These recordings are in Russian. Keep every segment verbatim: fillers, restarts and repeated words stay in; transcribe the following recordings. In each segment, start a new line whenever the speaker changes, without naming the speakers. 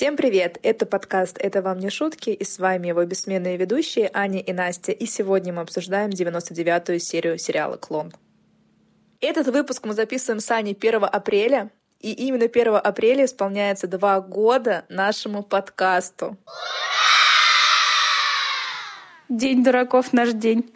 Всем привет! Это подкаст «Это вам не шутки», и с вами его бессменные ведущие Аня и Настя, и сегодня мы обсуждаем девяносто девятую серию сериала «Клон». Этот выпуск мы записываем с Аней первого апреля, и именно первого апреля исполняется два года нашему подкасту.
День дураков, наш день.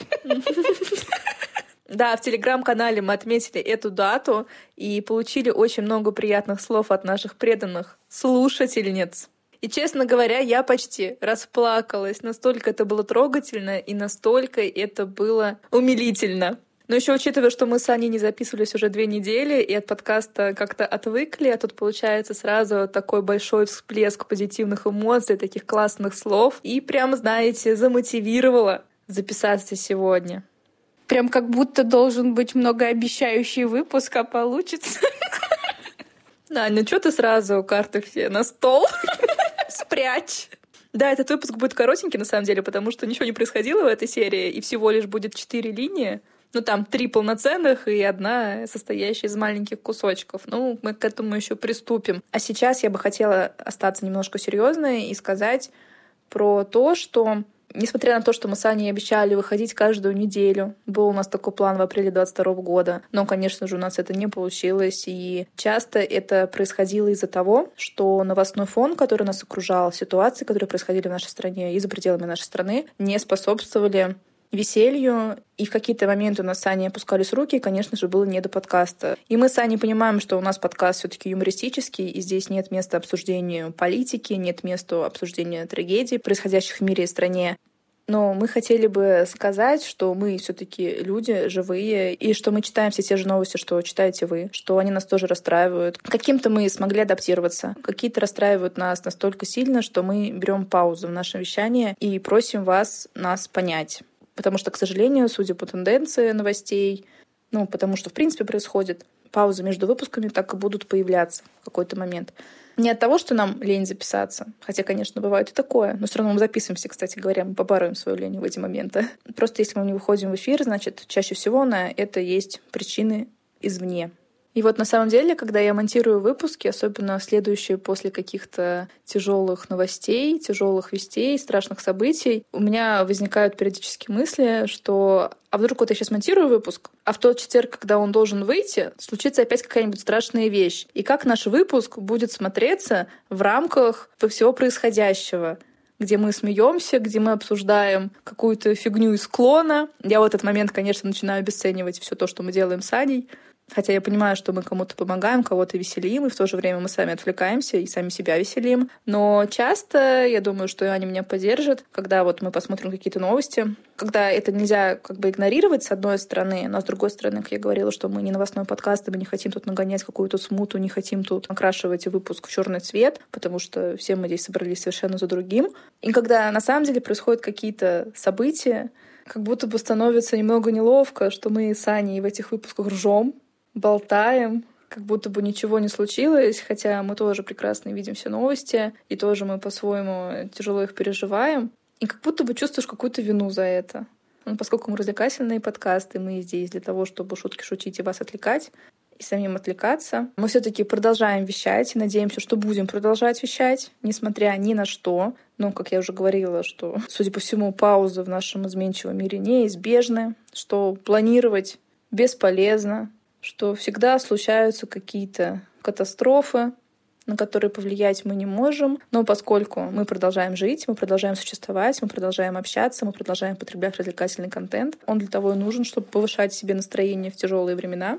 Да, в телеграм-канале мы отметили эту дату и получили очень много приятных слов от наших преданных слушательниц. И, честно говоря, я почти расплакалась. Настолько это было трогательно и настолько это было умилительно. Но еще учитывая, что мы с Аней не записывались уже две недели и от подкаста как-то отвыкли, а тут получается сразу такой большой всплеск позитивных эмоций, таких классных слов. И прям, знаете, замотивировала записаться сегодня.
Прям как будто должен быть многообещающий выпуск, а получится.
Да, ну что ты сразу карты все на стол спрячь. Да, этот выпуск будет коротенький, на самом деле, потому что ничего не происходило в этой серии, и всего лишь будет четыре линии. Ну, там три полноценных и одна, состоящая из маленьких кусочков. Ну, мы к этому еще приступим. А сейчас я бы хотела остаться немножко серьезной и сказать про то, что несмотря на то, что мы с Аней обещали выходить каждую неделю, был у нас такой план в апреле двадцать второго года, но, конечно же, у нас это не получилось, и часто это происходило из-за того, что новостной фон, который нас окружал, ситуации, которые происходили в нашей стране и за пределами нашей страны, не способствовали веселью, и в какие-то моменты у нас с Аней опускались руки, и, конечно же, было не до подкаста. И мы с Аней понимаем, что у нас подкаст все таки юмористический, и здесь нет места обсуждению политики, нет места обсуждению трагедий, происходящих в мире и стране. Но мы хотели бы сказать, что мы все таки люди живые, и что мы читаем все те же новости, что читаете вы, что они нас тоже расстраивают. Каким-то мы смогли адаптироваться, какие-то расстраивают нас настолько сильно, что мы берем паузу в нашем вещании и просим вас нас понять. Потому что, к сожалению, судя по тенденции новостей, ну, потому что, в принципе, происходит, паузы между выпусками так и будут появляться в какой-то момент. Не от того, что нам лень записаться, хотя, конечно, бывает и такое, но все равно мы записываемся, кстати говоря, мы побарываем свою лень в эти моменты. Просто если мы не выходим в эфир, значит, чаще всего на это есть причины извне. И вот на самом деле, когда я монтирую выпуски, особенно следующие после каких-то тяжелых новостей, тяжелых вестей, страшных событий, у меня возникают периодически мысли, что а вдруг вот я сейчас монтирую выпуск, а в тот четверг, когда он должен выйти, случится опять какая-нибудь страшная вещь. И как наш выпуск будет смотреться в рамках всего происходящего? Где мы смеемся, где мы обсуждаем какую-то фигню из клона. Я в этот момент, конечно, начинаю обесценивать все то, что мы делаем с Аней. Хотя я понимаю, что мы кому-то помогаем, кого-то веселим, и в то же время мы сами отвлекаемся и сами себя веселим. Но часто, я думаю, что Аня меня поддержит, когда вот мы посмотрим какие-то новости, когда это нельзя как бы игнорировать с одной стороны, но с другой стороны, как я говорила, что мы не новостной подкаст, и мы не хотим тут нагонять какую-то смуту, не хотим тут окрашивать выпуск в черный цвет, потому что все мы здесь собрались совершенно за другим. И когда на самом деле происходят какие-то события, как будто бы становится немного неловко, что мы с Аней в этих выпусках ржем, болтаем, как будто бы ничего не случилось, хотя мы тоже прекрасно видим все новости, и тоже мы по-своему тяжело их переживаем. И как будто бы чувствуешь какую-то вину за это. Ну, поскольку мы развлекательные подкасты, мы здесь для того, чтобы шутки шутить и вас отвлекать, и самим отвлекаться. Мы все таки продолжаем вещать и надеемся, что будем продолжать вещать, несмотря ни на что. Ну, как я уже говорила, что, судя по всему, паузы в нашем изменчивом мире неизбежны, что планировать бесполезно, что всегда случаются какие-то катастрофы, на которые повлиять мы не можем. Но поскольку мы продолжаем жить, мы продолжаем существовать, мы продолжаем общаться, мы продолжаем потреблять развлекательный контент, он для того и нужен, чтобы повышать себе настроение в тяжелые времена.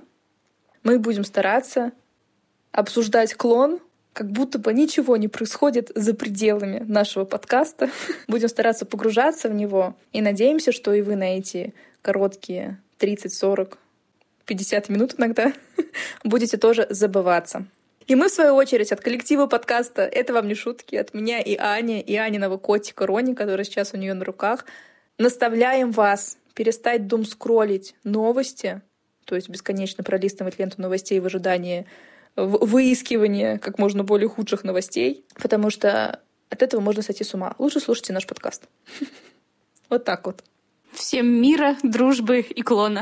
Мы будем стараться обсуждать клон, как будто бы ничего не происходит за пределами нашего подкаста. Будем стараться погружаться в него и надеемся, что и вы на эти короткие тридцать сорок пятьдесят минут иногда будете тоже забываться. И мы, в свою очередь, от коллектива подкаста «Это вам не шутки», от меня и Ани, и Аниного котика Рони, который сейчас у нее на руках, наставляем вас перестать думскроллить новости, то есть бесконечно пролистывать ленту новостей в ожидании выискивания как можно более худших новостей, потому что от этого можно сойти с ума. Лучше слушайте наш подкаст. Вот так вот.
Всем мира, дружбы и клона.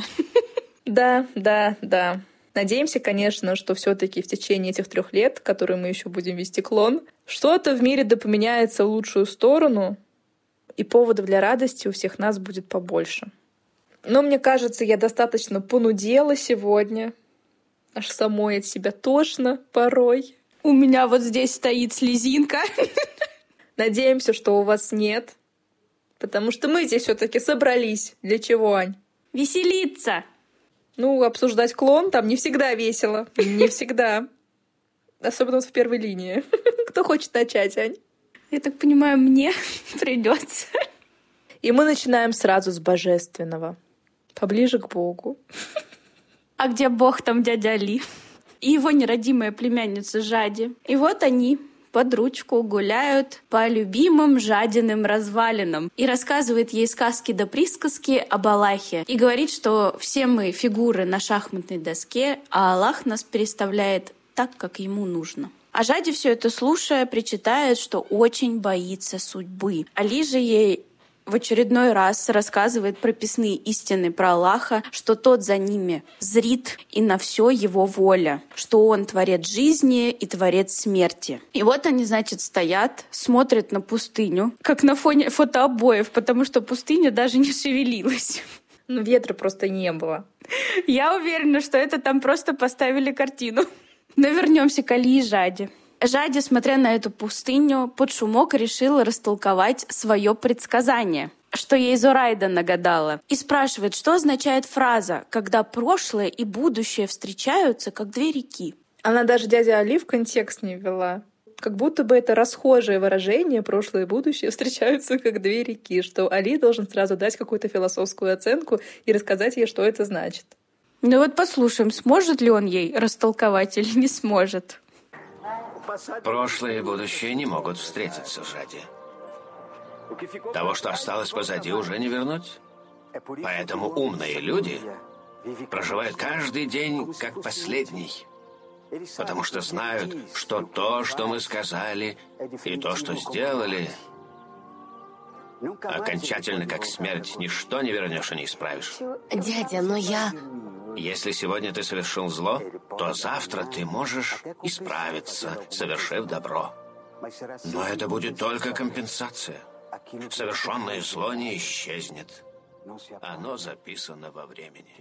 Да, да, да. Надеемся, конечно, что все-таки в течение этих трех лет, которые мы еще будем вести клон, Что-то в мире да поменяется в лучшую сторону, и поводов для радости у всех нас будет побольше. Но мне кажется, я достаточно понудела сегодня. Аж самой от себя тошно порой.
У меня вот здесь стоит слезинка.
Надеемся, что у вас нет. Потому что мы здесь все-таки собрались. Для чего, Ань?
Веселиться.
Ну, обсуждать клон там не всегда весело. Не всегда. Особенно вот в первой линии. Кто хочет начать, Ань?
Я так понимаю, мне придется.
И мы начинаем сразу с божественного. Поближе к Богу.
А где Бог, там дядя Али. И его нерадимая племянница Жади. И вот они под ручку гуляют по любимым Жадиным развалинам. И рассказывает ей сказки да присказки об Аллахе. И говорит, что все мы фигуры на шахматной доске, а Аллах нас переставляет так, как ему нужно. А Жади, все это слушая, причитает, что очень боится судьбы. Али же ей в очередной раз рассказывает прописные истины про Аллаха, что тот за ними зрит и на все его воля, что он творец жизни и творец смерти. И вот они, значит, стоят, смотрят на пустыню, как на фоне фотообоев, потому что пустыня даже не шевелилась.
Ну, ветра просто не было.
Я уверена, что это там просто поставили картину. Но вернемся к Али и Жади. Жади, смотря на эту пустыню, под шумок решила растолковать свое предсказание, что ей Зорайда нагадала, и спрашивает, что означает фраза «когда прошлое и будущее встречаются, как две реки».
Она даже дядя Али в контекст не ввела. Как будто бы это расхожее выражение «прошлое и будущее встречаются, как две реки», что Али должен сразу дать какую-то философскую оценку и рассказать ей, что это значит.
Ну вот послушаем, сможет ли он ей растолковать или не сможет.
Прошлое и будущее не могут встретиться, Жади. Того, что осталось позади, уже не вернуть. Поэтому умные люди проживают каждый день как последний. Потому что знают, что то, что мы сказали, и то, что сделали, окончательно, как смерть, ничто не вернешь и не исправишь.
Дядя, но я...
Если сегодня ты совершил зло, то завтра ты можешь исправиться, совершив добро. Но это будет только компенсация. Совершенное зло не исчезнет. Оно записано во времени.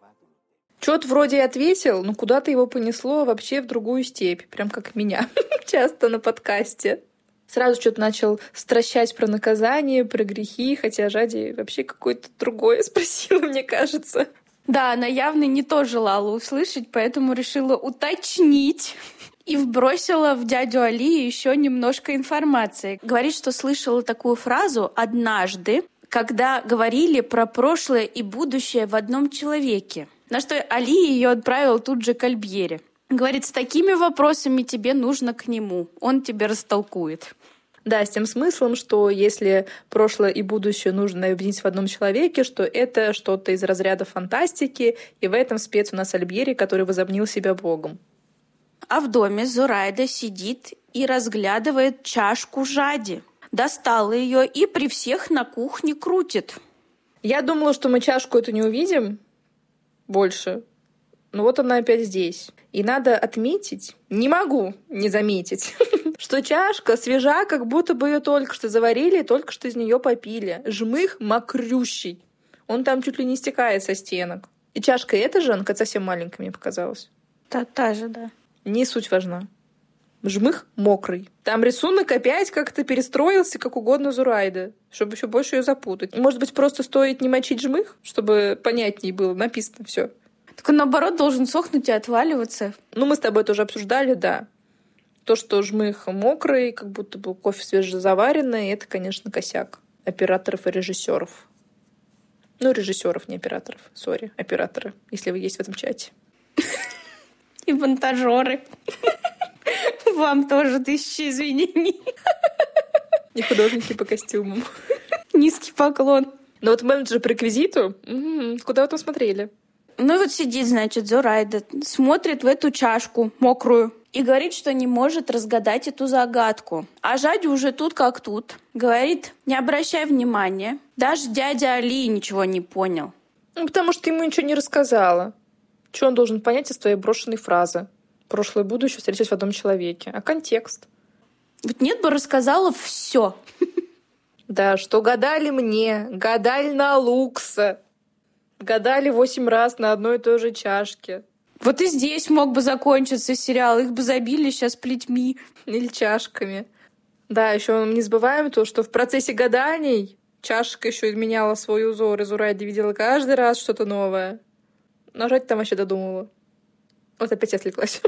Чё-то вроде и ответил, но куда-то его понесло вообще в другую степь. Прям как меня. Часто на подкасте. Сразу что-то начал стращать про наказание, про грехи, хотя Жади вообще какое-то другое спросила, мне кажется.
Да, она явно не то желала услышать, поэтому решила уточнить и вбросила в дядю Али еще немножко информации. Говорит, что слышала такую фразу однажды, когда говорили про прошлое и будущее в одном человеке. На что Али ее отправил тут же к Альбьере. Говорит, с такими вопросами тебе нужно к нему, он тебе растолкует.
Да, с тем смыслом, что если прошлое и будущее нужно объединить в одном человеке, что это что-то из разряда фантастики, и в этом спец у нас Альбьери, который возомнил себя богом.
А в доме Зорайда сидит и разглядывает чашку Жади. Достала ее и при всех на кухне крутит.
Я думала, что мы чашку эту не увидим больше. Но вот она опять здесь. И надо отметить, не могу не заметить, что чашка свежа, как будто бы ее только что заварили, только что из нее попили. Жмых мокрющий. Он там чуть ли не стекает со стенок. И чашка эта же, она совсем маленькая мне показалась.
Та, та же, да.
Не суть важна. Жмых мокрый. Там рисунок опять как-то перестроился, как угодно Зорайда, чтобы еще больше ее запутать. Может быть, просто стоит не мочить жмых, чтобы понятнее было, написано все.
Так он, наоборот, должен сохнуть и отваливаться.
Ну, мы с тобой тоже обсуждали, да. То, что жмых мокрый, как будто бы кофе свежезаваренный, это, конечно, косяк операторов и режиссеров. Ну, режиссеров, не операторов. Сори, операторы, если вы есть в этом чате.
И монтажеры. Вам тоже тысячи извинений.
И художники по костюмам.
Низкий поклон.
Но вот менеджер по реквизиту, м-м, куда вы там смотрели?
Ну и вот сидит, значит, Зорайда, смотрит в эту чашку мокрую и говорит, что не может разгадать эту загадку. А Жади уже тут как тут. Говорит, не обращай внимания. Даже дядя Али ничего не понял.
Ну, потому что ты ему ничего не рассказала. Что он должен понять из твоей брошенной фразы? Прошлое и будущее встретились в одном человеке. А контекст?
Вот нет бы рассказала все.
Да, что гадали мне, гадали на Лукса, гадали восемь раз на одной и той же чашке.
Вот и здесь мог бы закончиться сериал, их бы забили сейчас плетьми.
Или чашками. Да, еще не забываем то, что в процессе гаданий чашка еще изменяла свой узор, и Зурайда видела каждый раз что-то новое. Но Жадя там вообще додумывала. Вот опять я отвлеклась.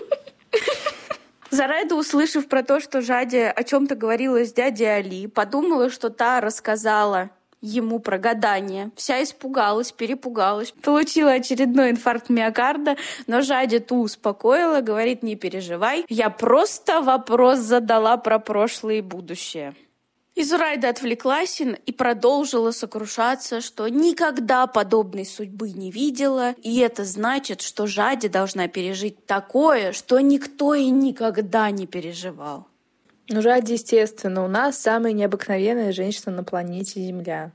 Зурайда, услышав про то, что Жадя о чем-то говорила с дядей Али, подумала, что та рассказала ему про гадание. Вся испугалась, перепугалась, получила очередной инфаркт миокарда, но Жадя ту успокоила, говорит: не переживай, я просто вопрос задала про прошлое и будущее. И Зурайда отвлеклась и продолжила сокрушаться, что никогда подобной судьбы не видела, и это значит, что Жадя должна пережить такое, что никто и никогда не переживал.
Ну, Жадя, естественно, у нас самая необыкновенная женщина на планете Земля.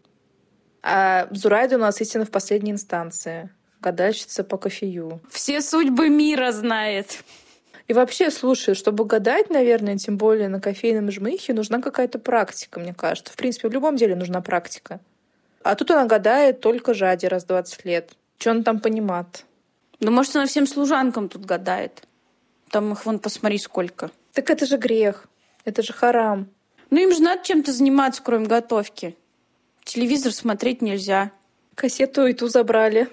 А Зурайда у нас истина в последней инстанции. Гадальщица по кофею.
Все судьбы мира знает.
И вообще, слушай, чтобы гадать, наверное, тем более на кофейном жмыхе, нужна какая-то практика, мне кажется. В принципе, в любом деле нужна практика. А тут она гадает только Жаде раз в двадцать лет. Что она там понимает?
Ну, может, она всем служанкам тут гадает. Там их, вон, посмотри, сколько.
Так это же грех. Это же харам.
Ну, им же надо чем-то заниматься, кроме готовки. Телевизор смотреть нельзя.
Кассету и ту забрали.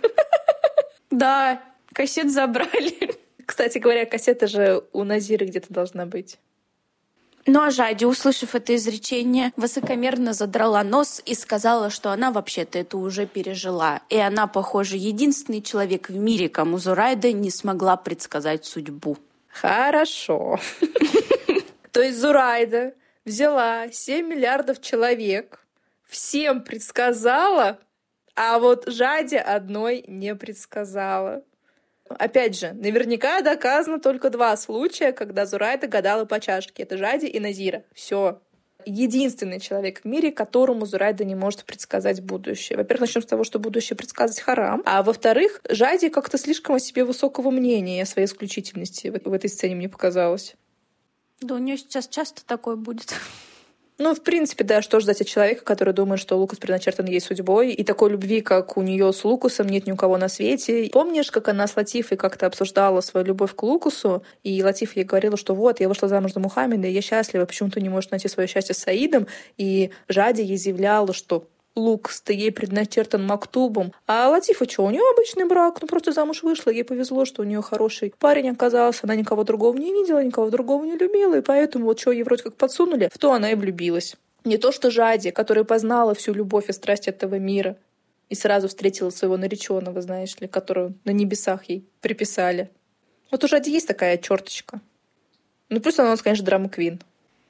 Да, кассет забрали.
Кстати говоря, кассета же у Назиры где-то должна быть.
Ну а Жадя, услышав это изречение, высокомерно задрала нос и сказала, что она вообще-то это уже пережила. И она, похоже, единственный человек в мире, кому Зурайда не смогла предсказать судьбу.
Хорошо. То есть Зурайда взяла семь миллиардов человек, всем предсказала, а вот Жаде одной не предсказала. Опять же, наверняка доказано только два случая, когда Зурайда гадала по чашке. Это Жадя и Назира. Все. Единственный человек в мире, которому Зурайда не может предсказать будущее. Во-первых, начнем с того, что будущее предсказывать харам. А во-вторых, Жаде как-то слишком о себе высокого мнения, о своей исключительности в этой сцене мне показалось.
Да у нее сейчас часто такое будет.
Ну, в принципе, да, что ждать от человека, который думает, что Лукас предначертан ей судьбой, и такой любви, как у нее с Лукасом, нет ни у кого на свете. Помнишь, как она с Латифой как-то обсуждала свою любовь к Лукасу, и Латифа ей говорила, что вот, я вышла замуж за Мухаммеда, и я счастлива, почему ты не можешь найти свое счастье с Саидом, и Жадя ей заявляла, что Лукас-то ей предначертан мактубом. А Латифа что, у нее обычный брак, ну просто замуж вышла, ей повезло, что у нее хороший парень оказался, она никого другого не видела, никого другого не любила, и поэтому вот что ей вроде как подсунули, в то она и влюбилась. Не то что Жаде, которая познала всю любовь и страсть этого мира и сразу встретила своего нареченного, знаешь ли, которого на небесах ей приписали. Вот у Жади есть такая черточка. Ну плюс она у нас, конечно, драма-квин.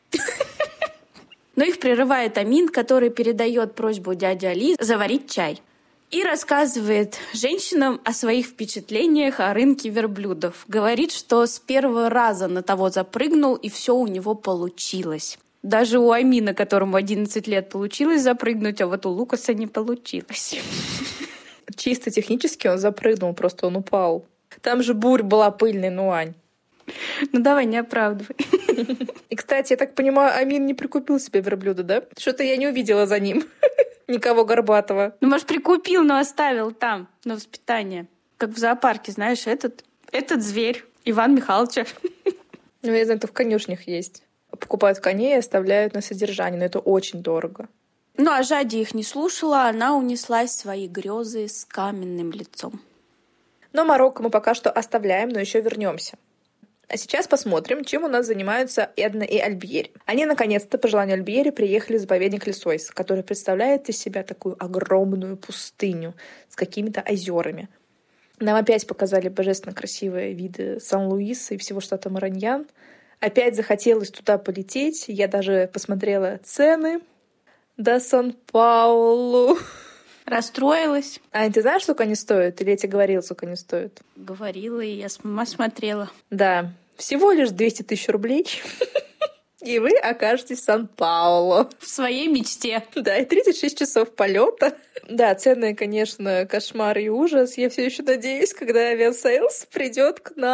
Но их прерывает Амин, который передает просьбу дяди Али заварить чай. И рассказывает женщинам о своих впечатлениях о рынке верблюдов. Говорит, что с первого раза на того запрыгнул, и все у него получилось. Даже у Амина, которому одиннадцать лет, получилось запрыгнуть, а вот у Лукаса не получилось.
Чисто технически он запрыгнул, просто он упал. Там же бурь была пыльной, ну, Ань.
Ну давай, не оправдывай.
И, кстати, я так понимаю, Амин не прикупил себе верблюда, да? Что-то я не увидела за ним никого горбатого.
Ну, может, прикупил, но оставил там, на воспитание. Как в зоопарке, знаешь, этот, этот зверь Иван Михайловича.
Ну, я знаю, это в конюшнях есть. Покупают коней и оставляют на содержание, но это очень дорого.
Ну, а Жадя их не слушала, она унеслась в свои грезы с каменным лицом.
Но Марокко мы пока что оставляем, но еще вернемся. А сейчас посмотрим, чем у нас занимаются Эдна и Альбьери. Они, наконец-то, по желанию Альбьери, приехали в заповедник Лесойс, который представляет из себя такую огромную пустыню с какими-то озерами. Нам опять показали божественно красивые виды Сан-Луиса и всего штата Мараньян. Опять захотелось туда полететь. Я даже посмотрела цены до Сан-Паулу.
Расстроилась.
Ань, ты знаешь, сколько они стоят? Или я тебе говорила, сколько они стоят?
Говорила, и я сама смотрела.
Да, всего лишь двести тысяч рублей. И вы окажетесь в Сан-Паулу.
В своей мечте.
Да, и тридцать шесть часов полета. Да, цены, конечно, кошмар и ужас. Я все еще надеюсь, когда авиасейлс придет к нам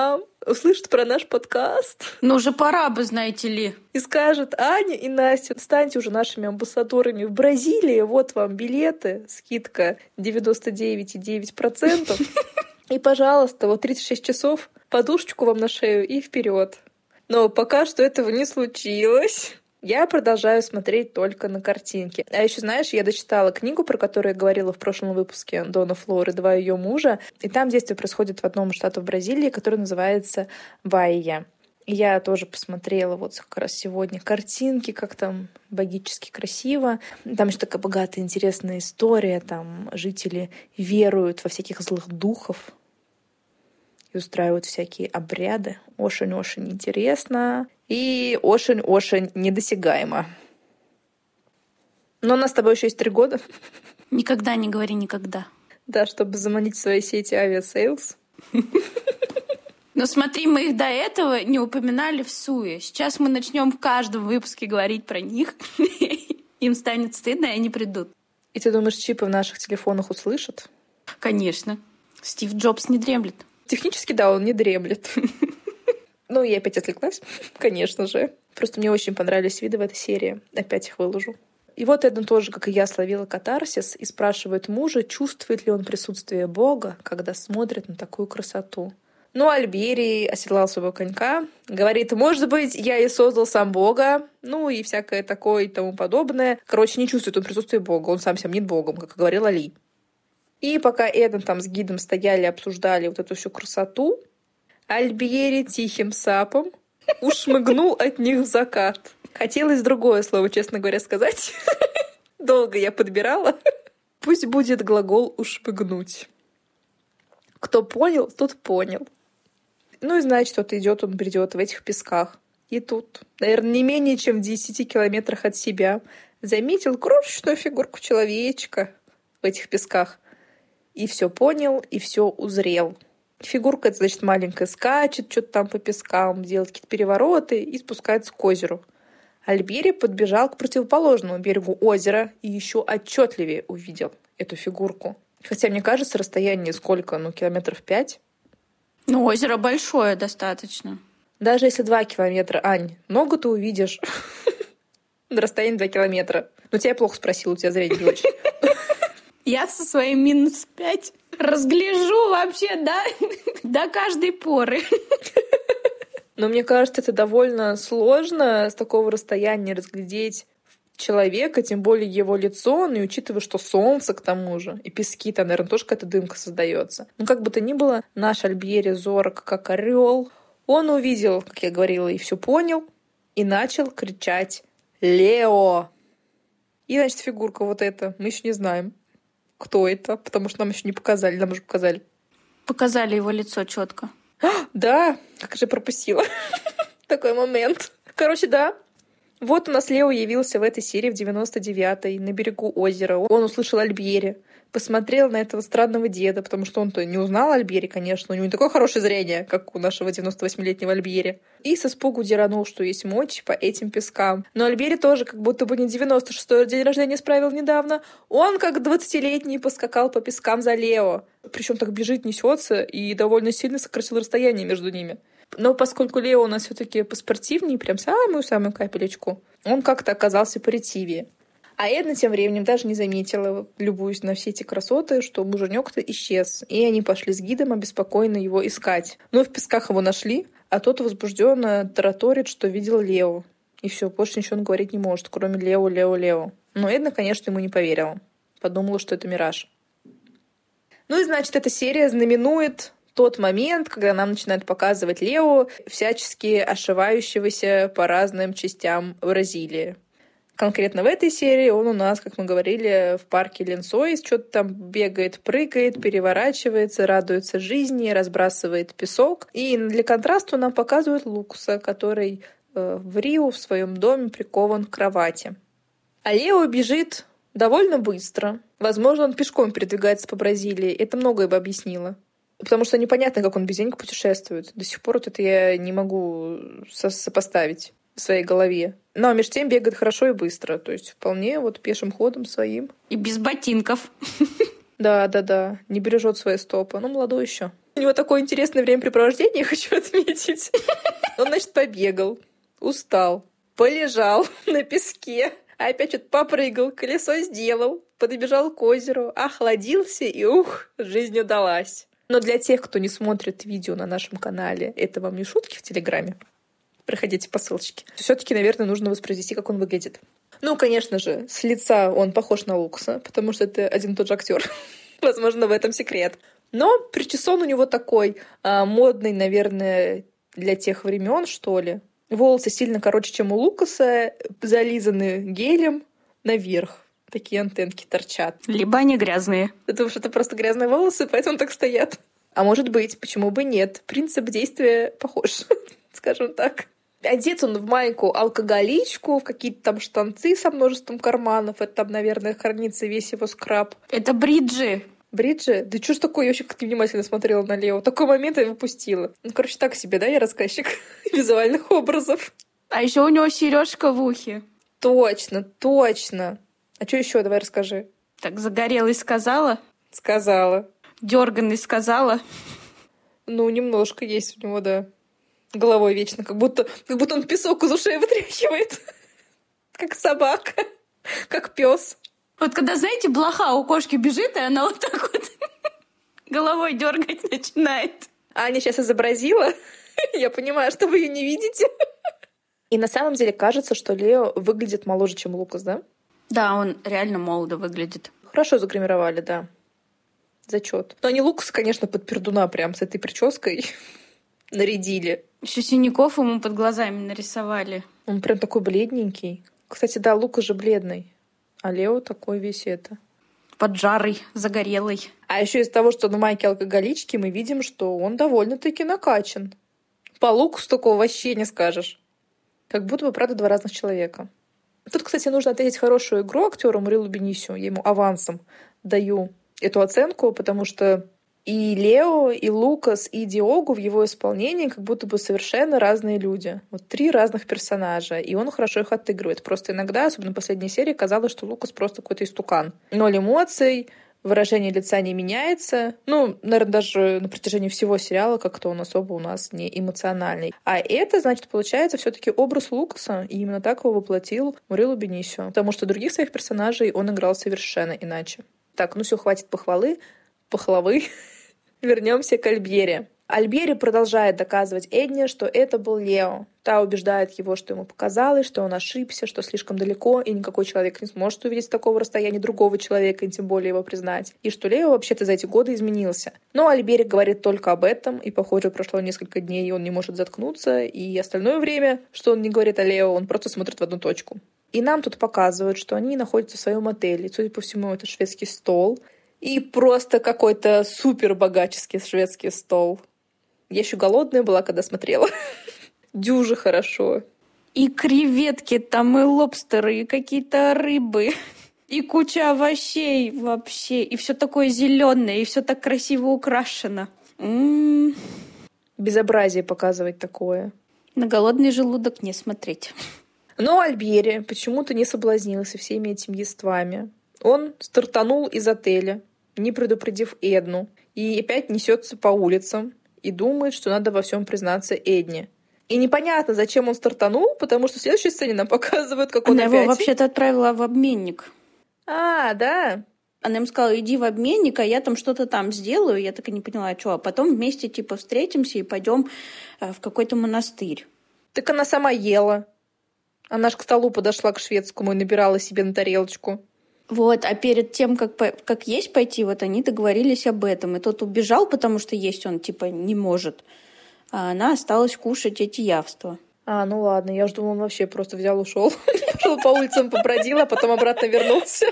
услышит про наш подкаст.
Ну, уже пора бы, знаете ли.
И скажет: Аня и Настя, станьте уже нашими амбассадорами в Бразилии, вот вам билеты, скидка девяносто девять и девять десятых процента. И, пожалуйста, вот тридцать шесть часов, подушечку вам на шею и вперед. Но пока что этого не случилось. Я продолжаю смотреть только на картинки. А еще, знаешь, я дочитала книгу, про которую я говорила в прошлом выпуске, Дона Флоры, два ее мужа. И там действие происходит в одном из штатов Бразилии, который называется Баия. И я тоже посмотрела вот как раз сегодня картинки, как там богически красиво. Там еще такая богатая, интересная история. Там жители веруют во всяких злых духов и устраивают всякие обряды. Очень-очень интересно и очень-очень недосягаемо. Но у нас с тобой еще есть три года.
Никогда не говори никогда.
Да, чтобы заманить в свои сети авиасейлс.
Но смотри, мы их до этого не упоминали в Суе. Сейчас мы начнем в каждом выпуске говорить про них. Им станет стыдно, и они придут.
И ты думаешь, чипы в наших телефонах услышат?
Конечно. Стив Джобс не дремлет.
Технически, да, он не дремлет. Ну, я опять отвлеклась, конечно же. Просто мне очень понравились виды в этой серии. Опять их выложу. И вот Эдна тоже, как и я, словила катарсис и спрашивает мужа, чувствует ли он присутствие Бога, когда смотрит на такую красоту. Ну, Альберий оседлал своего конька, говорит: может быть, я и создал сам Бога, ну и всякое такое и тому подобное. Короче, не чувствует он присутствие Бога, он сам сомнит Богом, как и говорил Али. И пока Эден там с гидом стояли, обсуждали вот эту всю красоту, Альбери тихим сапом ушмыгнул от них в закат. Хотелось другое слово, честно говоря, сказать. Долго я подбирала. Пусть будет глагол «ушмыгнуть». Кто понял, тот понял. Ну и значит, вот идет он, бредет в этих песках. И тут, наверное, не менее чем в десяти километрах от себя, заметил крошечную фигурку человечка в этих песках. И все понял, и все узрел. Фигурка, это, значит, маленькая, скачет что-то там по пескам, делает какие-то перевороты и спускается к озеру. Альбери подбежал к противоположному берегу озера и еще отчетливее увидел эту фигурку. Хотя, мне кажется, расстояние сколько? Ну, километров пять?
Ну, озеро большое достаточно.
Даже если два километра, Ань, ногу ты увидишь на расстоянии два километра. Ну, тебя я плохо спросила, у тебя зрение не очень.
Я со своим минус пять разгляжу вообще до, до каждой поры.
Но мне кажется, это довольно сложно с такого расстояния разглядеть человека, тем более его лицо, ну и учитывая, что солнце к тому же, и пески, там, наверное, тоже какая-то дымка создается. Ну, как бы то ни было, наш Альбери зорок, как орел, он увидел, как я говорила, и все понял, и начал кричать «Лео!». И, значит, фигурка вот эта, мы еще не знаем, кто это, потому что нам еще не показали, нам уже показали.
Показали его лицо четко.
Да, как же пропустила такой момент. Короче, да. Вот у нас Лео явился в этой серии в девяносто девятой на берегу озера. Он услышал Альбери, посмотрел на этого странного деда, потому что он-то не узнал Альбери, конечно, у него не такое хорошее зрение, как у нашего девяносто восьмилетнего Альбери. И со испугу деранул, что есть мочи по этим пескам. Но Альбери тоже как будто бы не девяносто шестой день рождения справил недавно. Он, как двадцатилетний, поскакал по пескам за Лео. Причем так бежит, несется и довольно сильно сократил расстояние между ними. Но поскольку Лео у нас все-таки поспортивнее, прям самую-самую капелечку, он как-то оказался поретивее. А Эдна тем временем даже не заметила, любуясь на все эти красоты, что муженек-то исчез. И они пошли с гидом обеспокоенно его искать. Но в песках его нашли, а тот возбужденно тараторит, что видел Лео. И все, больше ничего он говорить не может, кроме Лео, Лео, Лео. Но Эдна, конечно, ему не поверила. Подумала, что это мираж. Ну и значит, эта серия знаменует тот момент, когда нам начинают показывать Лео, всячески ошивающегося по разным частям Бразилии. Конкретно в этой серии он у нас, как мы говорили, в парке Ленсоис что-то там бегает, прыгает, переворачивается, радуется жизни, разбрасывает песок. И для контраста нам показывают Лукаса, который э, в Рио в своем доме прикован к кровати. А Лео бежит довольно быстро. Возможно, он пешком передвигается по Бразилии. Это многое бы объяснило. Потому что непонятно, как он без денег путешествует. До сих пор вот это я не могу со- сопоставить в своей голове. Но между тем бегает хорошо и быстро. То есть вполне вот пешим ходом своим.
И без ботинков.
Да, да, да. Не бережет свои стопы. Ну, молодой еще. У него такое интересное времяпрепровождение, хочу отметить. Он, значит, побегал, устал, полежал на песке, опять что-то попрыгал, колесо сделал, подбежал к озеру, охладился, и ух, жизнь удалась. Но для тех, кто не смотрит видео на нашем канале, это вам не шутки в Телеграме. Проходите по ссылочке. Все-таки, наверное, нужно воспроизвести, как он выглядит. Ну, конечно же, с лица он похож на Лукаса, потому что это один и тот же актер. Возможно, в этом секрет. Но причесон у него такой а, модный, наверное, для тех времен, что ли. Волосы сильно короче, чем у Лукаса, зализаны гелем наверх. Такие антенки торчат.
Либо они грязные.
Потому что это просто грязные волосы, поэтому так стоят. А может быть, почему бы нет? Принцип действия похож, скажем так. Одет он в майку-алкоголичку, в какие-то там штанцы со множеством карманов. Это там, наверное, хранится весь его скраб.
Это бриджи.
Бриджи? Да что ж такое? Я вообще как-то невнимательно смотрела на Лео. Такой момент я выпустила. Ну, короче, так себе, да, я рассказчик визуальных образов.
А еще у него сережка в ухе.
Точно, точно. А что еще? Давай расскажи.
Так, загорелый сказала?
Сказала.
Дерганный сказала?
Ну, немножко есть у него, да. Головой вечно, как будто, как будто он песок из ушей вытряхивает. Как собака, как пес.
Вот когда, знаете, блоха у кошки бежит, и она вот так вот головой дергать начинает.
Аня сейчас изобразила. Я понимаю, что вы ее не видите. И на самом деле кажется, что Лео выглядит моложе, чем Лукас, да?
Да, он реально молодо выглядит.
Хорошо загримировали, да. Зачет. Но они Лукаса, конечно, под пердуна прям с этой прической нарядили.
Еще синяков ему под глазами нарисовали.
Он прям такой бледненький. Кстати, да, Лукас же бледный. А Лео такой весь это.
Поджарый, загорелый. А
еще из того, что на майке алкоголички, мы видим, что он довольно-таки накачан. По Лукасу такого вообще не скажешь. Как будто бы, правда, два разных человека. Тут, кстати, нужно ответить хорошую игру актеру Мурилу Бенисио. Я ему авансом даю эту оценку, потому что и Лео, и Лукас, и Диогу в его исполнении как будто бы совершенно разные люди. Вот три разных персонажа, и он хорошо их отыгрывает. Просто иногда, особенно в последней серии, казалось, что Лукас просто какой-то истукан. Ноль эмоций, выражение лица не меняется. Ну, наверное, даже на протяжении всего сериала как-то он особо у нас не эмоциональный. А это, значит, получается все-таки образ Лукаса, и именно так его воплотил Мурилу Бенисио. Потому что других своих персонажей он играл совершенно иначе. Так, ну все, хватит похвалы, похлавы. Вернемся к Альбьере. Альбьери продолжает доказывать Эдне, что это был Лео. Та убеждает его, что ему показалось, что он ошибся, что слишком далеко, и никакой человек не сможет увидеть с такого расстояния другого человека, и тем более его признать. И что Лео вообще-то за эти годы изменился. Но Альбьери говорит только об этом, и, похоже, прошло несколько дней, и он не может заткнуться, и остальное время, что он не говорит о Лео, он просто смотрит в одну точку. И нам тут показывают, что они находятся в своем отеле. Судя по всему, это шведский стол. И просто какой-то супер богаческий шведский стол. Я еще голодная была, когда смотрела. Дюже хорошо.
И креветки там, и лобстеры, и какие-то рыбы. И куча овощей вообще. И все такое зеленое, и все так красиво украшено. М-м-м.
Безобразие показывать такое.
На голодный желудок не смотреть.
Но Альбьери почему-то не соблазнился всеми этими ествами. Он стартанул из отеля, не предупредив Эдну, и опять несется по улицам и думает, что надо во всем признаться Эдне. И непонятно, зачем он стартанул, потому что в следующей сцене нам показывают, как он
Она
опять...
его вообще-то отправила в обменник.
А, да?
Она ему сказала, иди в обменник, а я там что-то там сделаю. Я так и не поняла, что. А потом вместе типа встретимся и пойдем в какой-то монастырь.
Так она сама ела. Она ж к столу подошла к шведскому и набирала себе на тарелочку.
Вот, а перед тем, как, как есть пойти, вот они договорились об этом. И тот убежал, потому что есть он, типа, не может. А она осталась кушать эти явства.
А, ну ладно, я ж думала, он вообще просто взял, ушел. Пошел по улицам, побродил, а потом обратно вернулся.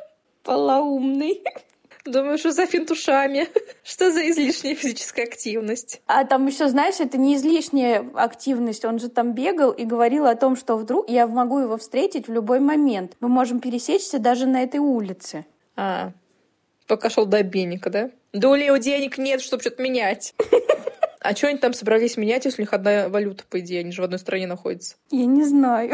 Полоумный.
Думаю, что за финт ушами? Что за излишняя физическая активность?
А там еще, знаешь, это не излишняя активность. Он же там бегал и говорил о том, что вдруг я могу его встретить в любой момент. Мы можем пересечься даже на этой улице.
А, пока шел до обменника, да? Да у Лео денег нет, чтобы что-то менять. А что они там собрались менять, если у них одна валюта, по идее? Они же в одной стране находятся.
Я не знаю.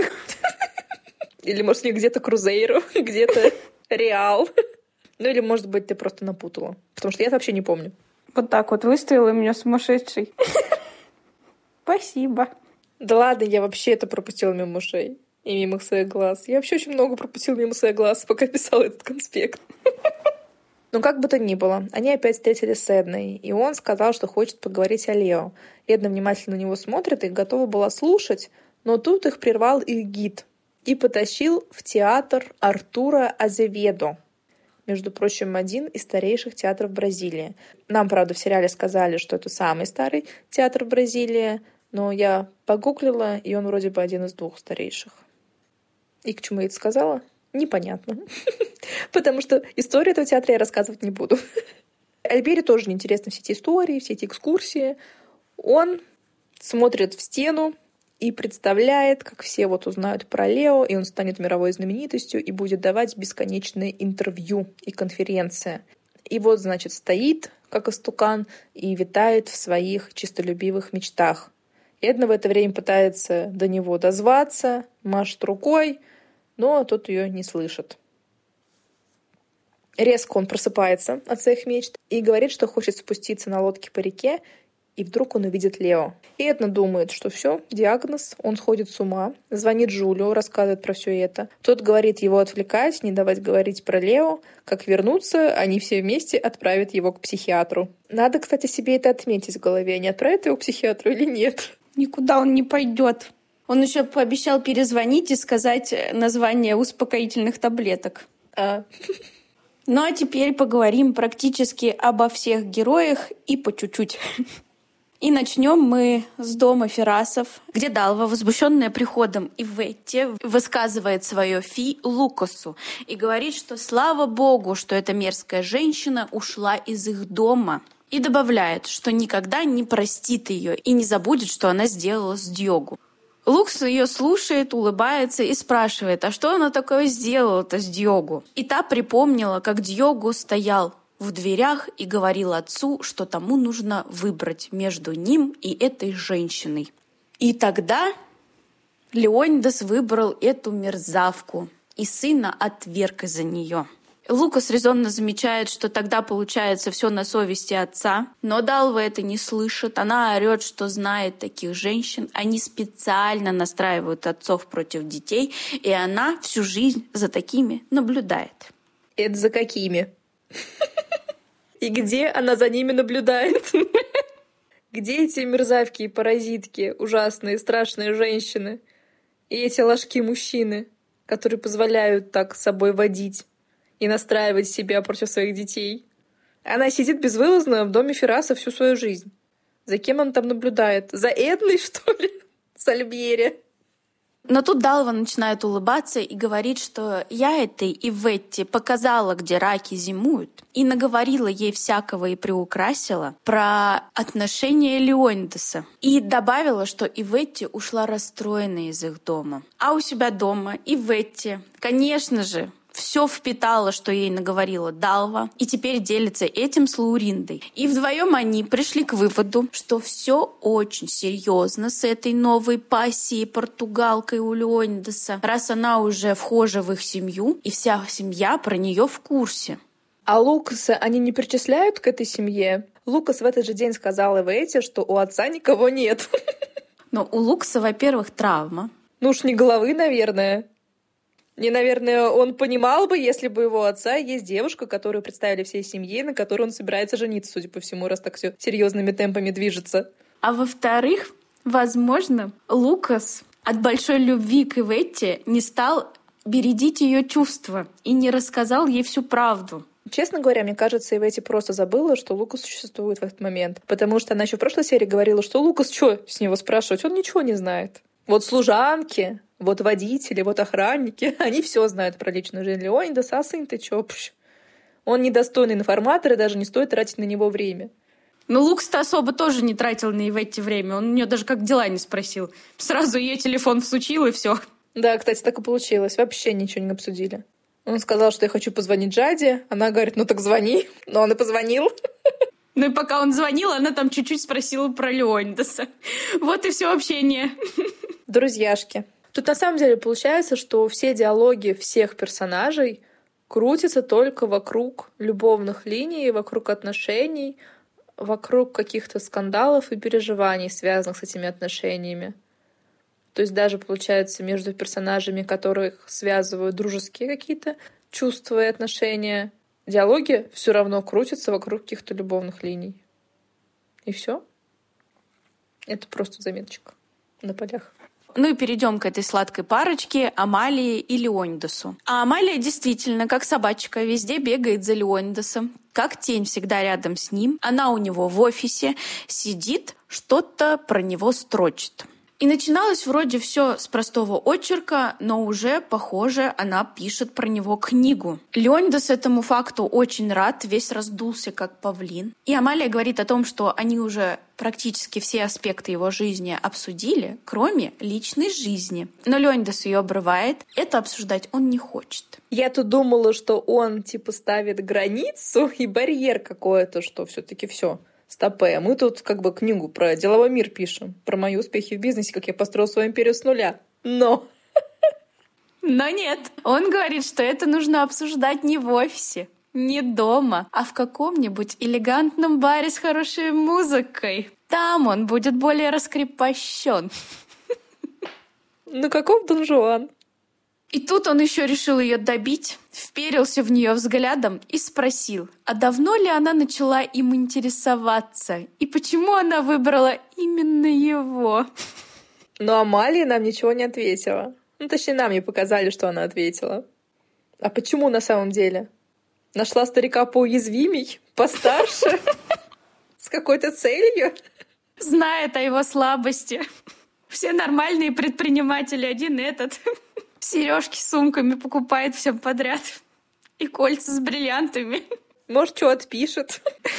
Или, может, у них где-то крузейро, где-то реал. Ну или, может быть, ты просто напутала. Потому что я вообще не помню.
Вот так вот выставила меня сумасшедшей. Спасибо.
Да ладно, я вообще это пропустила мимо ушей и мимо своих глаз. Я вообще очень много пропустила мимо своих глаз, пока писала этот конспект. Но как бы то ни было, они опять встретились с Эдной, и он сказал, что хочет поговорить о Лео. Эдна внимательно на него смотрит и готова была слушать, но тут их прервал их гид и потащил в театр Артура Азеведо. Между прочим, один из старейших театров Бразилии. Нам, правда, в сериале сказали, что это самый старый театр в Бразилии, но я погуглила, и он вроде бы один из двух старейших. И к чему я это сказала? Непонятно. Потому что историю этого театра я рассказывать не буду. Альбере тоже неинтересны все эти истории, все эти экскурсии. Он смотрит в стену и представляет, как все вот узнают про Лео, и он станет мировой знаменитостью и будет давать бесконечные интервью и конференции. И вот, значит, стоит, как истукан, и витает в своих чистолюбивых мечтах. Эдна в это время пытается до него дозваться, машет рукой, но тот ее не слышит. Резко он просыпается от своих мечт и говорит, что хочет спуститься на лодке по реке, и вдруг он увидит Лео. И Эдна думает, что все, диагноз, он сходит с ума, звонит Джулио, рассказывает про все это. Тот говорит его отвлекать, не давать говорить про Лео. Как вернуться, они все вместе отправят его к психиатру. Надо, кстати, себе это отметить в голове, не отправят его к психиатру или нет.
Никуда он не пойдет. Он еще пообещал перезвонить и сказать название успокоительных таблеток.
А.
Ну а теперь поговорим практически обо всех героях и по чуть-чуть. И начнем мы с дома Ферасов, где Далва, возмущенная приходом Иветти, высказывает свое фи Лукасу и говорит, что слава богу, что эта мерзкая женщина ушла из их дома. И добавляет, что никогда не простит ее и не забудет, что она сделала с Дьогу. Лукс ее слушает, улыбается и спрашивает, а что она такое сделала-то с Дьогу? И та припомнила, как Дьогу стоял в дверях и говорил отцу, что тому нужно выбрать между ним и этой женщиной. И тогда Леонидас выбрал эту мерзавку, и сына отверг из-за нее. Лукас резонно замечает, что тогда получается все на совести отца, но Далва это не слышит. Она орет, что знает таких женщин. Они специально настраивают отцов против детей, и она всю жизнь за такими наблюдает.
Это за какими? И где она за ними наблюдает? Где эти мерзавки и паразитки, ужасные, страшные женщины? И эти ложки-мужчины, которые позволяют так с собой водить и настраивать себя против своих детей? Она сидит безвылазно в доме Фераса всю свою жизнь. За кем она там наблюдает? За Эдной, что ли? С Альбери?
Но тут Далва начинает улыбаться и говорит, что я этой Иветти показала, где раки зимуют, и наговорила ей всякого и приукрасила про отношения Леонидаса. И добавила, что Иветти ушла расстроенная из их дома. А у себя дома Иветти, конечно же, все впитала, что ей наговорила Далва, и теперь делится этим с Лауриндой. И вдвоем они пришли к выводу, что все очень серьезно с этой новой пассией португалкой у Леонидаса, раз она уже вхожа в их семью, и вся семья про нее в курсе.
А Лукаса они не причисляют к этой семье? Лукас в этот же день сказал Иветти, что у отца никого нет.
Но у Лукаса, во-первых, травма.
Ну уж не головы, наверное. И, наверное, он понимал бы, если бы у его отца есть девушка, которую представили всей семье, на которой он собирается жениться, судя по всему, раз так все серьезными темпами движется.
А во-вторых, возможно, Лукас от большой любви к Иветти не стал бередить ее чувства и не рассказал ей всю правду.
Честно говоря, мне кажется, Иветти просто забыла, что Лукас существует в этот момент. Потому что она еще в прошлой серии говорила, что Лукас, что с него спрашивать, он ничего не знает. Вот служанки, вот водители, вот охранники, они все знают про личную жизнь Леонидаса, а сын-то чё? Он недостойный информатор, и даже не стоит тратить на него время.
Ну, Лукас-то особо тоже не тратил на Иветти время. Он у нее даже как дела не спросил. Сразу ей телефон всучил, и все.
Да, кстати, так и получилось. Вообще ничего не обсудили. Он сказал, что я хочу позвонить Жаде. Она говорит, ну так звони. Но он и позвонил.
Ну и пока он звонил, она там чуть-чуть спросила про Леонидаса. Вот и все общение.
Друзьяшки. Тут на самом деле получается, что все диалоги всех персонажей крутятся только вокруг любовных линий, вокруг отношений, вокруг каких-то скандалов и переживаний, связанных с этими отношениями. То есть даже, получается, между персонажами, которых связывают дружеские какие-то чувства и отношения, диалоги все равно крутятся вокруг каких-то любовных линий. И все. Это просто заметочка на полях.
Ну и перейдем к этой сладкой парочке Амалии и Леонидасу. А Амалия действительно, как собачка, везде бегает за Леонидасом, как тень всегда рядом с ним. Она у него в офисе сидит, что-то про него строчит. И начиналось вроде все с простого очерка, но уже, похоже, она пишет про него книгу. Леонидас этому факту очень рад, весь раздулся, как павлин. И Амалия говорит о том, что они уже практически все аспекты его жизни обсудили, кроме личной жизни. Но Леонидас ее обрывает. Это обсуждать он не хочет.
Я тут думала, что он типа ставит границу и барьер какой-то, что все-таки все. Стопэ, мы тут как бы книгу про деловой мир пишем, про мои успехи в бизнесе, как я построил свою империю с нуля. Но...
Но нет, он говорит, что это нужно обсуждать не в офисе, не дома, а в каком-нибудь элегантном баре с хорошей музыкой. Там он будет более раскрепощен.
Ну каков Дон Жуан?
И тут он еще решил ее добить, вперился в нее взглядом и спросил, а давно ли она начала им интересоваться, и почему она выбрала именно его.
Но Амалия нам ничего не ответила. Ну, точнее, нам не показали, что она ответила. А почему на самом деле? Нашла старика поуязвимей, постарше, с какой-то целью?
Знает о его слабости. Все нормальные предприниматели, один этот... Сережки с сумками покупает всем подряд. И кольца с бриллиантами.
Может, что отпишет.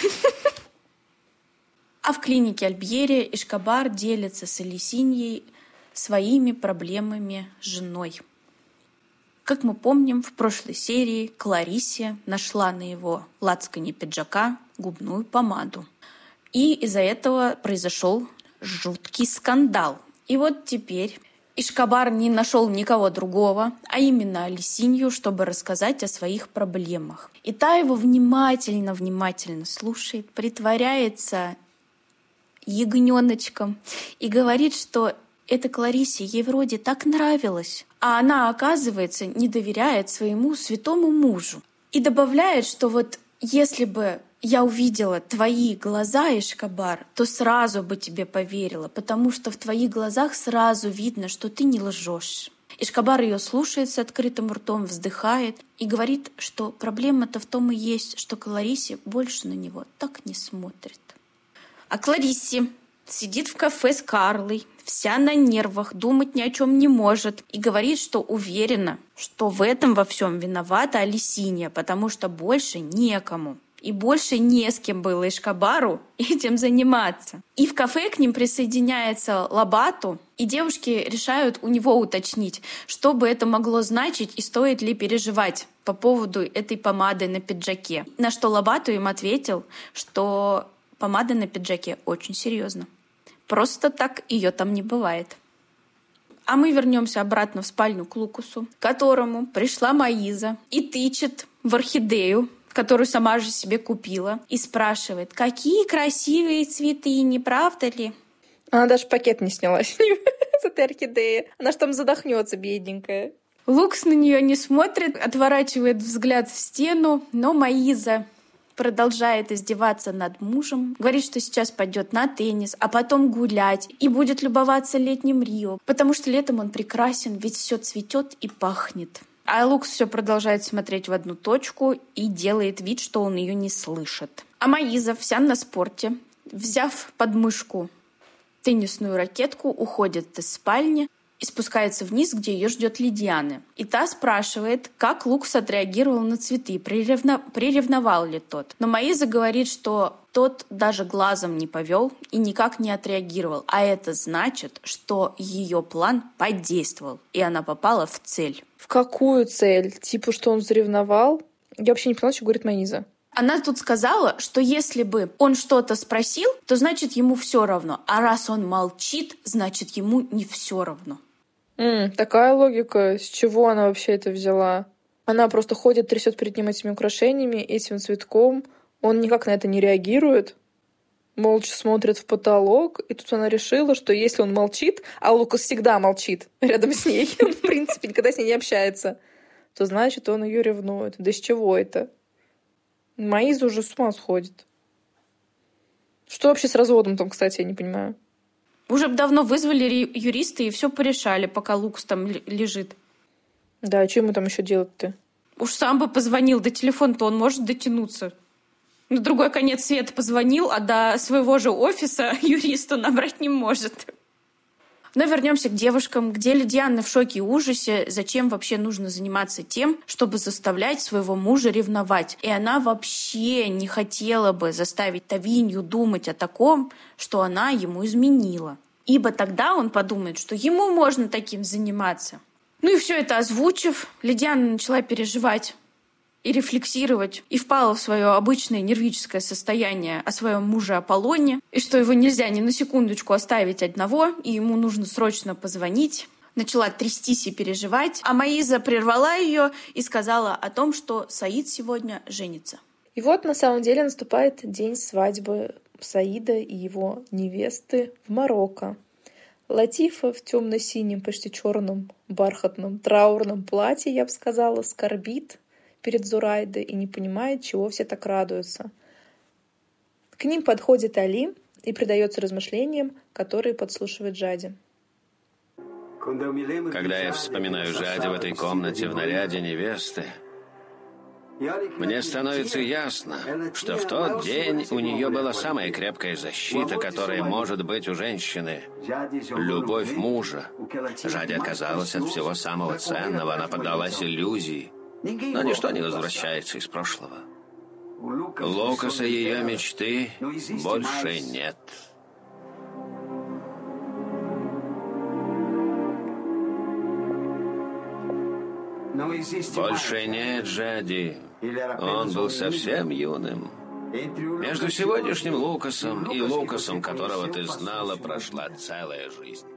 А в клинике Альбьери Эшкобар делится с Алисиньей своими проблемами с женой. Как мы помним, в прошлой серии Кларисе нашла на его лацкане пиджака губную помаду. И из-за этого произошел жуткий скандал. И вот теперь... Эшкобар не нашел никого другого, а именно Алисинью, чтобы рассказать о своих проблемах. И та его внимательно-внимательно слушает, притворяется ягненочком и говорит, что это Кларисе ей вроде так нравилось, а она, оказывается, не доверяет своему святому мужу. И добавляет, что вот если бы я увидела твои глаза, Эшкобар, то сразу бы тебе поверила, потому что в твоих глазах сразу видно, что ты не лжешь. Эшкобар ее слушает с открытым ртом, вздыхает и говорит, что проблема-то в том и есть, что Кларисе больше на него так не смотрит. А Кларисе сидит в кафе с Карлой, вся на нервах, думать ни о чем не может и говорит, что уверена, что в этом во всем виновата Алисинья, потому что больше некому. И больше не с кем было Эшкобару этим заниматься. И в кафе к ним присоединяется Лабату, и девушки решают у него уточнить, что бы это могло значить и стоит ли переживать по поводу этой помады на пиджаке. На что Лабату им ответил, что помада на пиджаке очень серьезно. Просто так ее там не бывает. А мы вернемся обратно в спальню к Лукасу, к которому пришла Маиза и тычет в орхидею, которую сама же себе купила, и спрашивает, какие красивые цветы, не правда ли?
Она даже пакет не сняла с этой орхидеи. Она ж там задохнется, бедненькая.
Лукас на нее не смотрит, отворачивает взгляд в стену, но Маиза продолжает издеваться над мужем, говорит, что сейчас пойдет на теннис, а потом гулять и будет любоваться летним Рио, потому что летом он прекрасен, ведь все цветет и пахнет. А Лукас все продолжает смотреть в одну точку и делает вид, что он ее не слышит. А Маиза вся на спорте, взяв под мышку теннисную ракетку, уходит из спальни и спускается вниз, где ее ждет Лидиана. И та спрашивает, как Лукас отреагировал на цветы, приревно... приревновал ли тот. Но Маиза говорит, что тот даже глазом не повел и никак не отреагировал. А это значит, что ее план подействовал, и она попала в цель.
В какую цель? Типа, что он заревновал? Я вообще не поняла, что говорит Маиза.
Она тут сказала, что если бы он что-то спросил, то значит ему все равно. А раз он молчит, значит ему не все равно.
М, такая логика. С чего она вообще это взяла? Она просто ходит, трясет перед ним этими украшениями, этим цветком. Он никак на это не реагирует. молча смотрит в потолок, и тут она решила, что если он молчит, а Лукас всегда молчит рядом с ней, он, в принципе, никогда с ней не общается, то значит, он ее ревнует. Да с чего это? Маиза уже с ума сходит. Что вообще с разводом там, кстати, я не понимаю.
Уже бы давно вызвали юриста и все порешали, пока Лукас там лежит.
Да, а что ему там еще делать-то?
Уж сам бы позвонил, до телефона-то он может дотянуться. На другой конец света позвонил, а до своего же офиса юриста набрать не может. Но вернемся к девушкам, где Лидиана в шоке и ужасе, зачем вообще нужно заниматься тем, чтобы заставлять своего мужа ревновать. И она вообще не хотела бы заставить Тавинью думать о таком, что она ему изменила. Ибо тогда он подумает, что ему можно таким заниматься. Ну и все это озвучив, Лидиана начала переживать и рефлексировать, и впала в свое обычное нервическое состояние о своем муже Аполлоне, и что его нельзя ни на секундочку оставить одного, и ему нужно срочно позвонить. Начала трястись и переживать, а Маиза прервала ее и сказала о том, что Саид сегодня женится.
И вот на самом деле наступает день свадьбы Саида и его невесты в Марокко. Латифа в темно-синем, почти черном, бархатном, траурном платье, я бы сказала, скорбит перед Зурайдой и не понимает, чего все так радуются. К ним подходит Али и предается размышлениям, которые подслушивает Жади.
Когда я вспоминаю Жади в этой комнате в наряде невесты, мне становится ясно, что в тот день у нее была самая крепкая защита, которая может быть у женщины – любовь мужа. Жади отказалась от всего самого ценного, она поддалась иллюзии. Но ничто не возвращается из прошлого. Лукаса и ее мечты больше нет. Больше нет Жади. Он был совсем юным. Между сегодняшним Лукасом и Лукасом, которого ты знала, прошла целая жизнь.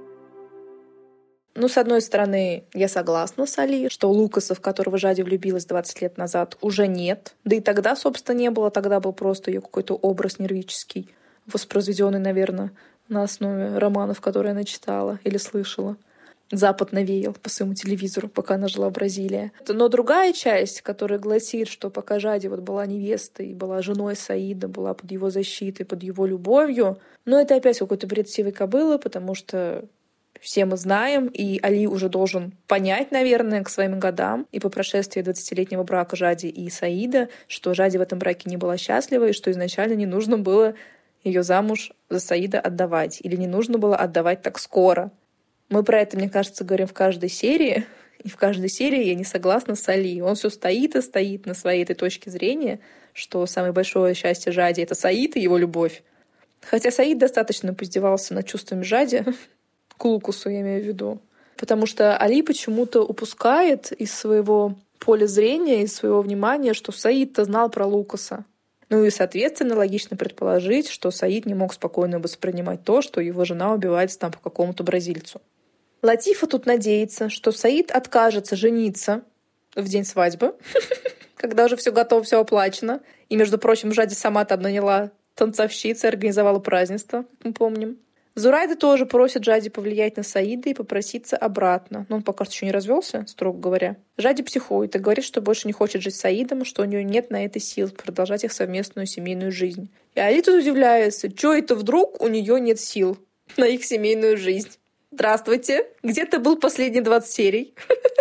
Ну, с одной стороны, я согласна с Али, что Лукаса, в которого Жади влюбилась двадцать лет назад, уже нет. Да и тогда, собственно, не было. Тогда был просто ее какой-то образ нервический, воспроизведенный, наверное, на основе романов, которые она читала или слышала. Запад навеял по своему телевизору, пока она жила в Бразилии. Но другая часть, которая гласит, что пока Жади вот была невестой, была женой Саида, была под его защитой, под его любовью, но это опять какой-то бред сивой кобылы, потому что все мы знаем, и Али уже должен понять, наверное, к своим годам и по прошествии двадцатилетнего брака Жади и Саида, что Жади в этом браке не была счастлива, и что изначально не нужно было ее замуж за Саида отдавать, или не нужно было отдавать так скоро. Мы про это, мне кажется, говорим в каждой серии, и в каждой серии я не согласна с Али. Он все стоит и стоит на своей этой точке зрения, что самое большое счастье Жади — это Саид и его любовь. Хотя Саид достаточно поиздевался над чувствами Жади, к Лукасу я имею в виду, потому что Али почему-то упускает из своего поля зрения, из своего внимания, что Саид-то знал про Лукаса. Ну и, соответственно, логично предположить, что Саид не мог спокойно воспринимать то, что его жена убивается там по какому-то бразильцу. Латифа тут надеется, что Саид откажется жениться в день свадьбы, когда уже все готово, все оплачено. И, между прочим, Жади сама там наняла танцовщиц и организовала празднество, как мы помним. Зурайда тоже просит Жади повлиять на Саида и попроситься обратно. Но он пока что еще не развелся, строго говоря. Жади психует и говорит, что больше не хочет жить с Саидом, что у нее нет на это сил продолжать их совместную семейную жизнь. И Али тут удивляется, что это вдруг у нее нет сил на их семейную жизнь. Здравствуйте. Где ты был последние двадцать серий?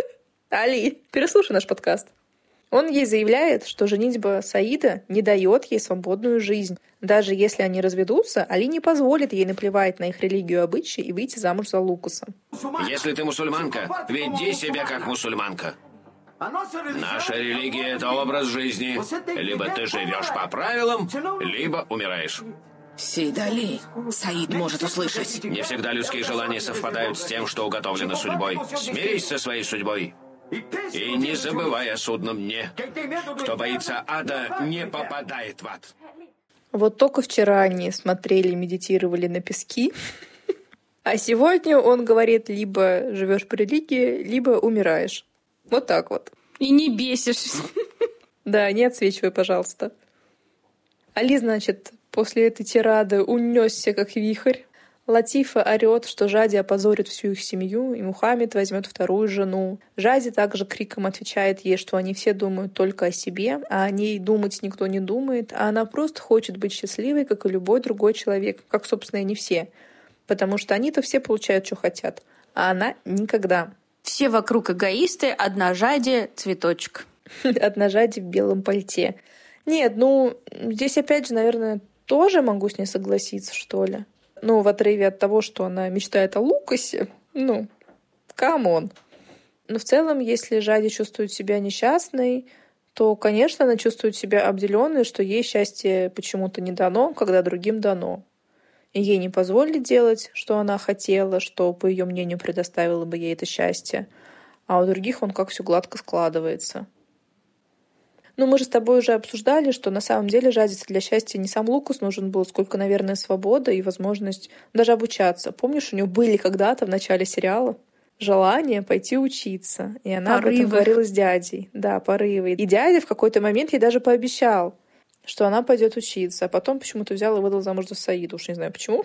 Али, переслушай наш подкаст. Он ей заявляет, что женитьба Саида не дает ей свободную жизнь. Даже если они разведутся, Али не позволит ей наплевать на их религию и обычаи и выйти замуж за Лукаса.
Если ты мусульманка, веди себя как мусульманка. Наша религия — это образ жизни. Либо ты живешь по правилам, либо умираешь.
Сид Али, Саид может услышать.
Не всегда людские желания совпадают с тем, что уготовлено судьбой. Смирись со своей судьбой. И не забывай о судном дне. Кто боится ада, не попадает в ад.
Вот только вчера они смотрели, медитировали на пески, а сегодня он говорит, либо живешь по религии, либо умираешь. Вот так вот.
И не бесишься.
Да, не отсвечивай, пожалуйста. Али, значит, после этой тирады унесся как вихрь. Латифа орёт, что Жади опозорит всю их семью, и Мухаммед возьмет вторую жену. Жади также криком отвечает ей, что они все думают только о себе, а о ней думать никто не думает, а она просто хочет быть счастливой, как и любой другой человек, как, собственно, и не все. Потому что они-то все получают, что хотят, а она никогда.
Все вокруг эгоисты, одна Жади — цветочек.
Одна Жади в белом пальте. Нет, ну, здесь опять же, наверное, тоже могу с ней согласиться, что ли. Ну, в отрыве от того, что она мечтает о Лукасе, ну, камон. Но в целом, если Жади чувствует себя несчастной, то, конечно, она чувствует себя обделенной, что ей счастье почему-то не дано, когда другим дано. И ей не позволили делать, что она хотела, что, по ее мнению, предоставило бы ей это счастье. А у других он как все гладко складывается. Ну, мы же с тобой уже обсуждали, что на самом деле Жади для счастья не сам Лукас нужен был, сколько, наверное, свобода и возможность даже обучаться. Помнишь, у нее были когда-то в начале сериала желание пойти учиться. И она порывы. Об этом говорила с дядей. Да, порывы. И дядя в какой-то момент ей даже пообещал, что она пойдет учиться. А потом почему-то взял и выдал замуж за Саида. Уж не знаю почему.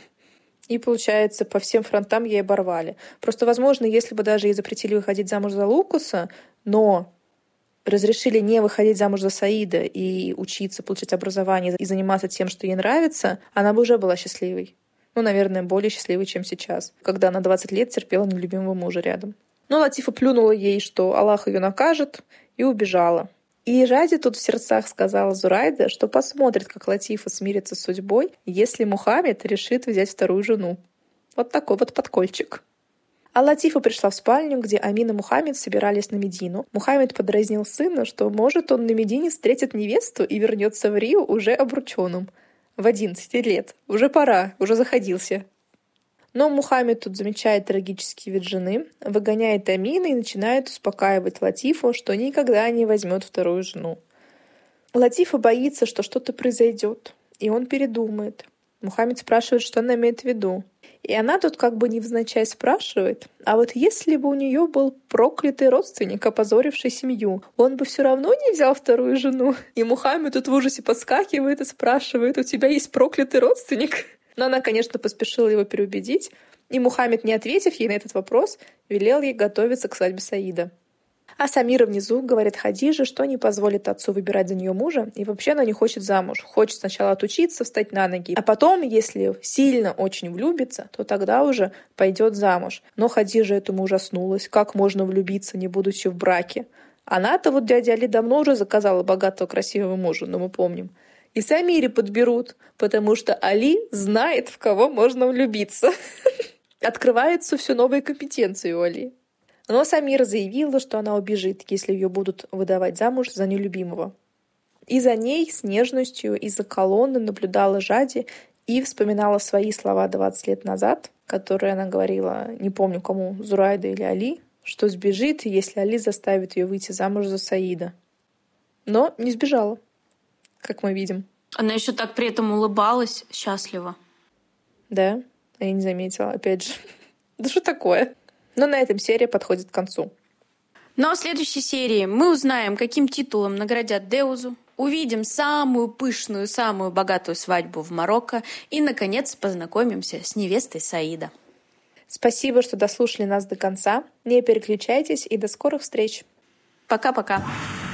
И, получается, по всем фронтам ей оборвали. Просто, возможно, если бы даже ей запретили выходить замуж за Лукаса, но разрешили не выходить замуж за Саида и учиться, получать образование и заниматься тем, что ей нравится, она бы уже была счастливой. Ну, наверное, более счастливой, чем сейчас, когда она двадцать лет терпела нелюбимого мужа рядом. Но Латифа плюнула ей, что Аллах ее накажет, и убежала. И Жади тут в сердцах сказала Зурайда, что посмотрит, как Латифа смирится с судьбой, если Мухаммед решит взять вторую жену. Вот такой вот подкольчик. А Латифа пришла в спальню, где Амин и Мухаммед собирались на Медину. Мухаммед подразнил сына, что, может, он на Медине встретит невесту и вернется в Рио уже обрученным. В одиннадцать лет. Уже пора, уже заходился. Но Мухаммед тут замечает трагический вид жены, выгоняет Амина и начинает успокаивать Латифу, что никогда не возьмет вторую жену. Латифа боится, что что-то произойдет, и он передумает. Мухаммед спрашивает, что она имеет в виду. И она тут как бы невзначай спрашивает, а вот если бы у нее был проклятый родственник, опозоривший семью, он бы все равно не взял вторую жену? И Мухаммед тут в ужасе подскакивает и спрашивает, у тебя есть проклятый родственник? Но она, конечно, поспешила его переубедить, и Мухаммед, не ответив ей на этот вопрос, велел ей готовиться к свадьбе Саида. А Самира внизу говорит Хадиже, что не позволит отцу выбирать за нее мужа, и вообще она не хочет замуж. Хочет сначала отучиться, встать на ноги, а потом, если сильно очень влюбится, то тогда уже пойдет замуж. Но Хадижа этому ужаснулась. Как можно влюбиться, не будучи в браке? Она-то вот дядя Али давно уже заказала богатого красивого мужа, но мы помним. И Самире подберут, потому что Али знает, в кого можно влюбиться. Открываются все новые компетенции у Али. Но Самира заявила, что она убежит, если ее будут выдавать замуж за нелюбимого. И за ней с нежностью из-за колонны наблюдала Жади и вспоминала свои слова двадцать лет назад, которые она говорила, не помню кому, Зурайда или Али, что сбежит, если Али заставит ее выйти замуж за Саида. Но не сбежала, как мы видим.
Она еще так при этом улыбалась счастливо.
Да, я не заметила, опять же. Да что такое? Но на этом серия подходит к концу.
Но в следующей серии мы узнаем, каким титулом наградят Деузу, увидим самую пышную, самую богатую свадьбу в Марокко и, наконец, познакомимся с невестой Саида.
Спасибо, что дослушали нас до конца. Не переключайтесь и до скорых встреч.
Пока-пока.